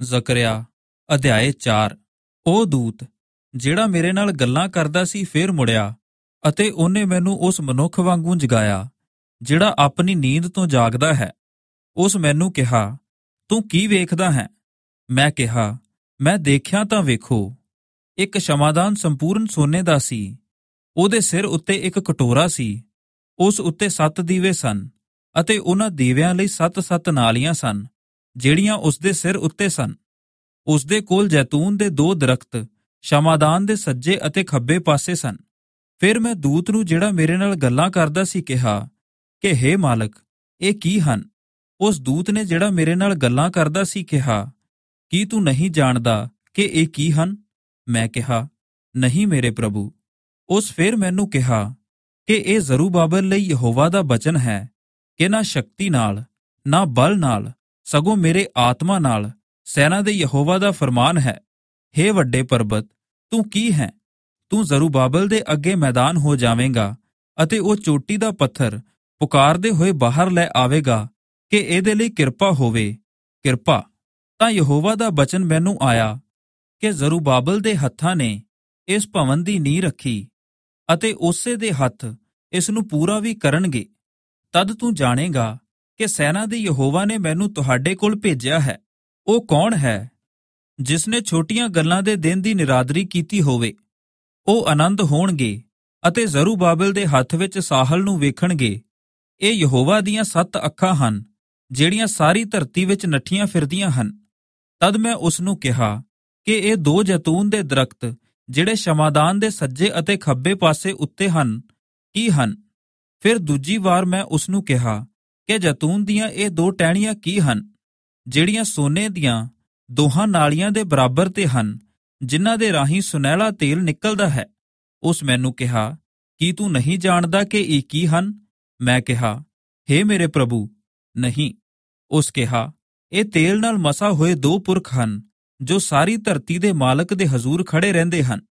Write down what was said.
ਜ਼ਕਰਿਆ ਅਧਿਆਏ 4। ਉਹ ਦੂਤ ਜਿਹੜਾ ਮੇਰੇ ਨਾਲ ਗੱਲਾਂ ਕਰਦਾ ਸੀ ਫੇਰ ਮੁੜਿਆ ਅਤੇ ਉਹਨੇ ਮੈਨੂੰ ਉਸ ਮਨੁੱਖ ਵਾਂਗੂ ਜਗਾਇਆ ਜਿਹੜਾ ਆਪਣੀ ਨੀਂਦ ਤੋਂ ਜਾਗਦਾ ਹੈ। ਉਸ ਮੈਨੂੰ ਕਿਹਾ, ਤੂੰ ਕੀ ਵੇਖਦਾ ਹੈ? ਮੈਂ ਕਿਹਾ, ਮੈਂ ਦੇਖਿਆ ਤਾਂ ਵੇਖੋ, ਇੱਕ ਸ਼ਮਾਦਾਨ ਸੰਪੂਰਨ ਸੋਨੇ ਦਾ ਸੀ। ਉਹਦੇ ਸਿਰ ਉੱਤੇ ਇੱਕ ਕਟੋਰਾ ਸੀ, ਉਸ ਉੱਤੇ 7 ਦੀਵੇ ਸਨ ਅਤੇ ਉਹਨਾਂ ਦੀਵਿਆਂ ਲਈ 7-7 ਨਾਲੀਆਂ ਸਨ ਜਿਹੜੀਆਂ ਉਸਦੇ ਸਿਰ ਉੱਤੇ ਸਨ। ਉਸਦੇ ਕੋਲ ਜੈਤੂਨ ਦੇ 2 ਦਰਖਤ ਸ਼ਮਾਦਾਨ ਦੇ ਸੱਜੇ ਅਤੇ ਖੱਬੇ ਪਾਸੇ ਸਨ। ਫਿਰ ਮੈਂ ਦੂਤ ਨੂੰ ਜਿਹੜਾ ਮੇਰੇ ਨਾਲ ਗੱਲਾਂ ਕਰਦਾ ਸੀ ਕਿਹਾ ਕਿ ਹੇ ਮਾਲਕ, ਇਹ ਕੀ ਹਨ? ਉਸ ਦੂਤ ਨੇ ਜਿਹੜਾ ਮੇਰੇ ਨਾਲ ਗੱਲਾਂ ਕਰਦਾ ਸੀ ਕਿਹਾ, ਕੀ ਤੂੰ ਨਹੀਂ ਜਾਣਦਾ ਕਿ ਇਹ ਕੀ ਹਨ? ਮੈਂ ਕਿਹਾ, ਨਹੀਂ ਮੇਰੇ ਪ੍ਰਭੂ। ਉਸ ਫਿਰ ਮੈਨੂੰ ਕਿਹਾ ਕਿ ਇਹ ਜ਼ਰੂਬਾਬਲ ਲਈ ਯਹੋਵਾ ਦਾ ਬਚਨ ਹੈ ਕਿ ਨਾ ਸ਼ਕਤੀ ਨਾਲ ਨਾ ਬਲ ਨਾਲ ਸਗੋਂ ਮੇਰੇ ਆਤਮਾ ਨਾਲ ਸੈਨਾ ਦੇ ਯਹੋਵਾ ਦਾ ਫਰਮਾਨ ਹੈ। ਹੇ ਵੱਡੇ ਪਰਬਤ, ਤੂੰ ਕੀ ਹੈ? ਤੂੰ ਜ਼ਰੂਬਾਬਲ ਦੇ ਅੱਗੇ ਮੈਦਾਨ ਹੋ ਜਾਵੇਂਗਾ ਅਤੇ ਉਹ ਚੋਟੀ ਦਾ ਪੱਥਰ ਪੁਕਾਰਦੇ ਹੋਏ ਬਾਹਰ ਲੈ ਆਵੇਗਾ ਕਿ ਇਹਦੇ ਲਈ ਕਿਰਪਾ ਹੋਵੇ, ਕਿਰਪਾ। ਤਾਂ ਯਹੋਵਾ ਦਾ ਬਚਨ ਮੈਨੂੰ ਆਇਆ ਕਿ ਜ਼ਰੂਬਾਬਲ ਦੇ ਹੱਥਾਂ ਨੇ ਇਸ ਭਵਨ ਦੀ ਨੀਂਹ ਰੱਖੀ ਅਤੇ ਉਸੇ ਦੇ ਹੱਥ ਇਸ ਨੂੰ ਪੂਰਾ ਵੀ ਕਰਨਗੇ। ਤਦ ਤੂੰ ਜਾਣੇਗਾ ਕਿ ਸੈਨਾ ਦੇ ਯਹੋਵਾ ਨੇ ਮੈਨੂੰ ਤੁਹਾਡੇ ਕੋਲ ਭੇਜਿਆ ਹੈ। ਉਹ ਕੌਣ ਹੈ ਜਿਸ ਨੇ ਛੋਟੀਆਂ ਗੱਲਾਂ ਦੇ ਦਿਨ ਦੀ ਨਿਰਾਦਰੀ ਕੀਤੀ ਹੋਵੇ? ਉਹ ਆਨੰਦ ਹੋਣਗੇ ਅਤੇ ਜ਼ਰੂਬਾਬਲ ਦੇ ਹੱਥ ਵਿੱਚ ਸਾਹਿਲ ਨੂੰ ਵੇਖਣਗੇ। ਇਹ ਯਹੋਵਾ ਦੀਆਂ 7 ਅੱਖਾਂ ਹਨ ਜਿਹੜੀਆਂ ਸਾਰੀ ਧਰਤੀ ਵਿੱਚ ਨੱਠੀਆਂ ਫਿਰਦੀਆਂ ਹਨ। ਤਦ ਮੈਂ ਉਸ ਨੂੰ ਕਿਹਾ ਕਿ ਇਹ 2 ਜੈਤੂਨ ਦੇ ਦਰਖਤ ਜਿਹੜੇ ਸ਼ਮਾਦਾਨ ਦੇ ਸੱਜੇ ਅਤੇ ਖੱਬੇ ਪਾਸੇ ਉੱਤੇ ਹਨ ਕੀ ਹਨ? ਫਿਰ ਦੂਜੀ ਵਾਰ ਮੈਂ ਉਸ ਨੂੰ ਕਿਹਾ ਕਿ ਜੈਤੂਨ ਦੀਆਂ ਇਹ 2 ਟਹਿਣੀਆਂ ਕੀ ਹਨ ਜਿਹੜੀਆਂ ਸੋਨੇ ਦੀਆਂ 2 ਨਾਲੀਆਂ ਦੇ ਬਰਾਬਰ ਤੇ ਹਨ, ਜਿਨ੍ਹਾਂ ਦੇ ਰਾਹੀਂ ਸੁਨਹਿਲਾ ਤੇਲ ਨਿਕਲਦਾ ਹੈ? ਉਸ ਮੈਨੂੰ ਕਿਹਾ, ਕੀ ਤੂੰ ਨਹੀਂ ਜਾਣਦਾ ਕਿ ਇਹ ਕੀ ਹਨ? ਮੈਂ ਕਿਹਾ, ਹੇ ਮੇਰੇ ਪ੍ਰਭੂ, ਨਹੀਂ। ਉਸ ਕਿਹਾ, ਇਹ ਤੇਲ ਨਾਲ ਮਸਾ ਹੋਏ 2 ਪੁਰਖ ਹਨ ਜੋ ਸਾਰੀ ਧਰਤੀ ਦੇ ਮਾਲਕ ਦੇ ਹਜ਼ੂਰ ਖੜੇ ਰਹਿੰਦੇ ਹਨ।